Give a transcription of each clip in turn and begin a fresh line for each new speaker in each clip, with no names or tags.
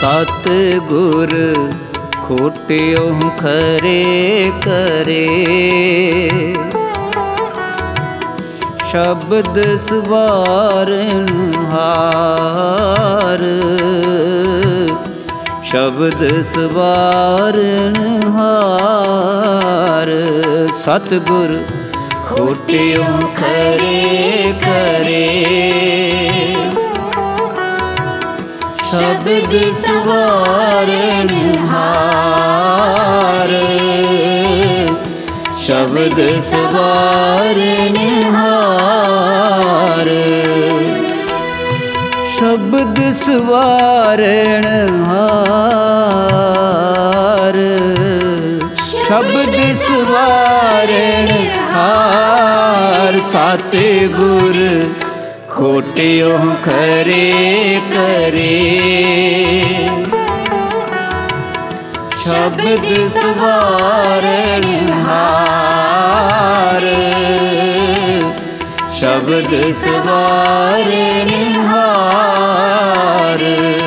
ਸਤ ਗੁਰ ਖੋਟਿਓ ਖਰੇ ਕਰੇ। ਸ਼ਬਦ ਸਵਾਰਨ ਹਾਰ, ਸ਼ਬਦ ਸਵਾਰਨ ਹਾਰ। ਸਤਿਗੁਰ ਖੋਟਿਓ ਖਰੇ ਕਰੇ। ਸ਼ਬਦ ਸਵਾਰਨ ਹਾਰ, ਸ਼ਬਦ ਸਵਾਰਨ ਹਾਰ। ਸ਼ਬਦ ਸਵਾਰਨ ਹਾਰ, ਸ਼ਬਦ ਸਵਾਰਨ ਹਾਰ। ਸਤਿਗੁਰ ਖੋਟਿਓ ਖਰੇ ਕਰੇ। ਸ਼ਬਦ ਸਵਾਰਨ ਹਾਰ, ਸ਼ਬਦ ਸਵਾਰਨ ਹਾਰ।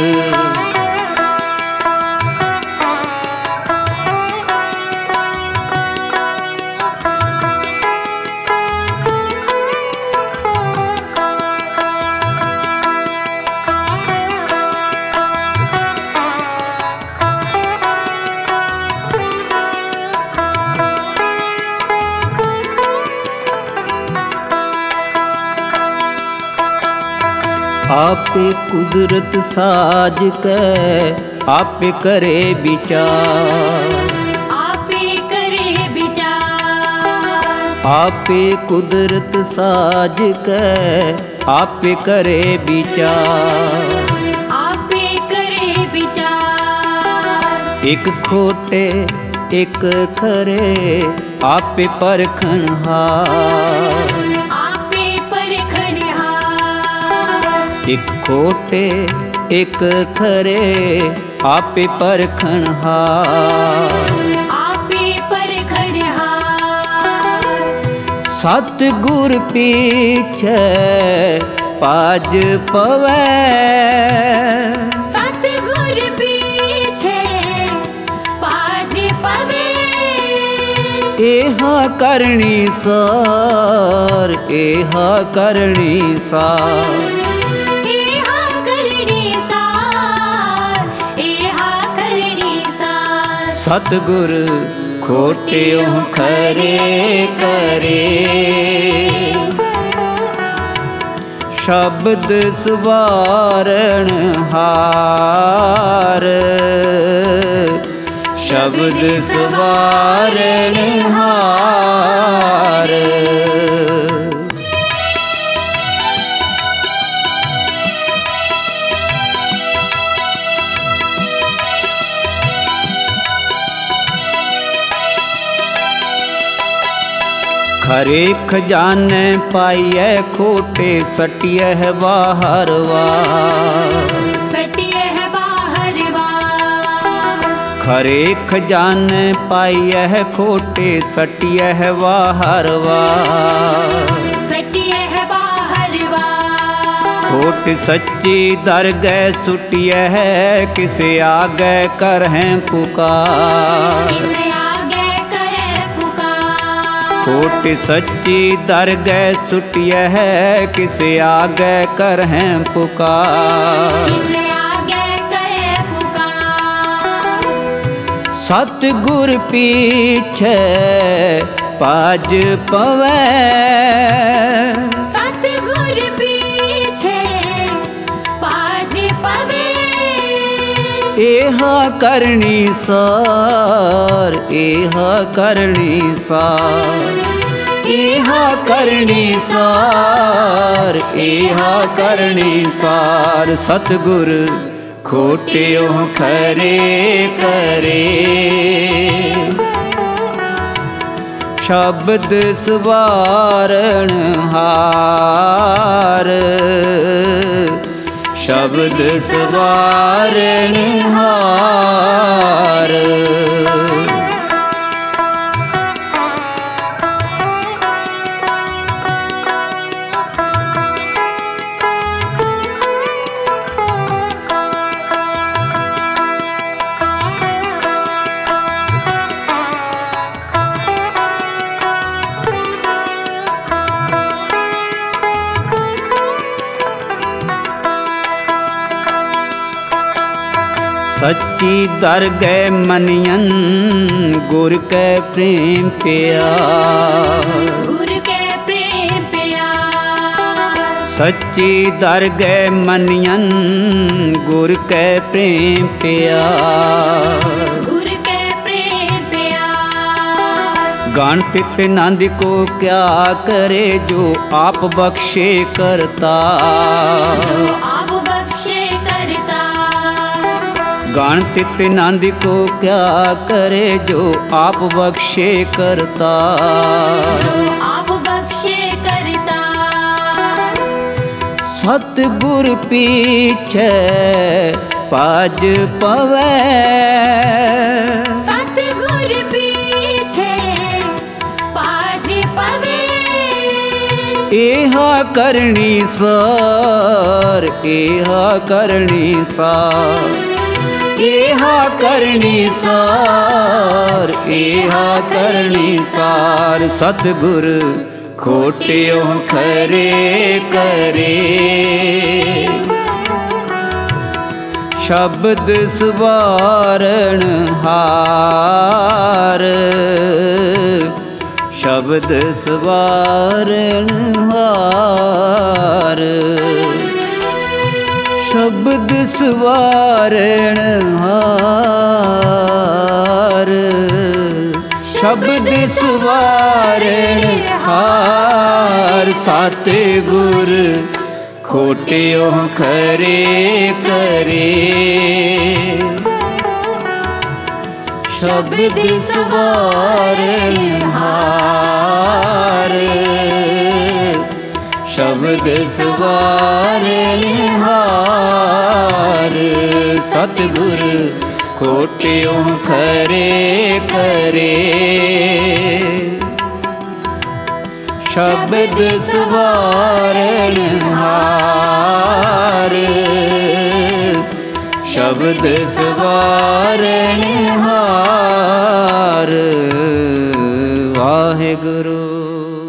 ਆਪੇ ਕੁਦਰਤ ਸਾਜ ਕੈ ਆਪੇ ਕਰੇ ਵਿਚਾਰ।
ਆਪੇ ਕਰੇ ਵਿਚਾਰ।
ਆਪੇ ਕੁਦਰਤ ਸਾਜ ਕੈ ਆਪੇ ਕਰੇ ਵਿਚਾਰ।
ਆਪੇ ਕਰੇ ਵਿਚਾਰ।
ਇਕ ਖੋਟੇ ਇਕ ਖਰੇ ਆਪੇ ਪਰਖਣ ਹਾਰ। ਇਕ ਖੋਟੇ ਇਕ ਖਰੇ ਆਪੇ ਪਰਖਣ ਹਾਰ।
ਆਪੇ ਪਰਖਣ ਹਾਰ।
ਸਤਿਗੁਰ ਪੀਛੇ ਪਾਜ ਪਵੈ।
ਸਤਿਗੁਰ ਪੀਛੇ ਪਾਜ ਪਵੇ।
ਇਹਾ ਕਰਨੀ ਸਾਰ, ਇਹਾ ਕਰਨੀ ਸਾਰ। ਸਤਿਗੁਰ ਖੋਟਿਓ ਖਰੇ ਕਰੇ। ਸ਼ਬਦ ਸਵਾਰਨ ਹਾਰ, ਸ਼ਬਦ ਸਵਾਰਨ ਹਾਰ। ਖਰੇ ਖਜ਼ਾਨੇ ਪਾਈਐ ਖੋਟੇ ਸਟਿਐ ਬਾਹਰ ਵਾਰ।
ਸਟਿਐ ਬਾਹਰ ਵਾਰ।
ਖਰੇ ਖਜ਼ਾਨੇ ਪਾਈਐ ਖੋਟੇ ਸਟਿਐ ਬਾਹਰ ਵਾਰ।
ਸਟਿਐ ਬਾਹਰ ਵਾਰ।
ਖੋਟ ਸੱਚੀ ਦਰਗਹਿ ਸੁਟਿਐ ਕਿਸੇ ਆਗੈ ਕਰਹਿ ਪੁਕਾਰ। ਖੋਟ ਸੱਚੀ ਦਰਗਹਿ ਸੁਟਿਐ ਕਿਸੇ ਆਗੈ ਕਰਹਿ ਪੁਕਾਰ। ਸਤਿਗੁਰ ਪੀਛੇ ਪਾਜ ਪਵੈ।
ਸਤਿਗੁਰ ਪੀਛੇ ਪਾਜ ਪਵੇ।
ਇਹਾ ਕਰਨੀ ਸਾਰ, ਇਹਾ ਕਰਨੀ ਸਾਰ। ਇਹਾ ਕਰਨੀ ਸਾਰ, ਇਹਾ ਕਰਨੀ ਸਾਰ। ਸਤਿਗੁਰ ਖੋਟਿਓ ਖਰੇ ਕਰੇ। ਸ਼ਬਦ ਸਵਾਰਨ ਹਾਰ, ਸ਼ਬਦ ਸਵਾਰਨ ਹਾਰ। सच्ची दरगह मनियन गुर कै प्रेम प्यार।
गुर के प्रेम प्यार।
सच्ची दरगह मनियन गुर कै प्रेम प्यार।
गुर के प्रेम प्यार।
गान तित नंद को क्या करे जो आप बख्शे करता।
जो आप बख्शे करता।
गान तित नंद को क्या करे जो आप बख्शे करता।
जो आप बख्शे करता।
सतगुर पीछे पाज पवै।
सतगुर पीछे पाज पवे।
एहा करनी सार, एहा करनी सार, एहा करनी सार, एहा करनी सार। सतगुर खोटियो खरे करे। शब्द सवारण हार, शब्द सवारण हार। शब्द सवारण हार, शब्द सवारण हार। सतगुर खोटियो खरे करे। शब्द सवारण हार, शब्द सवारण हार। सतगुर खोटियो खरे करे। शब्द सवारण हार, शब्द सवारण हार। वाहे गुरु।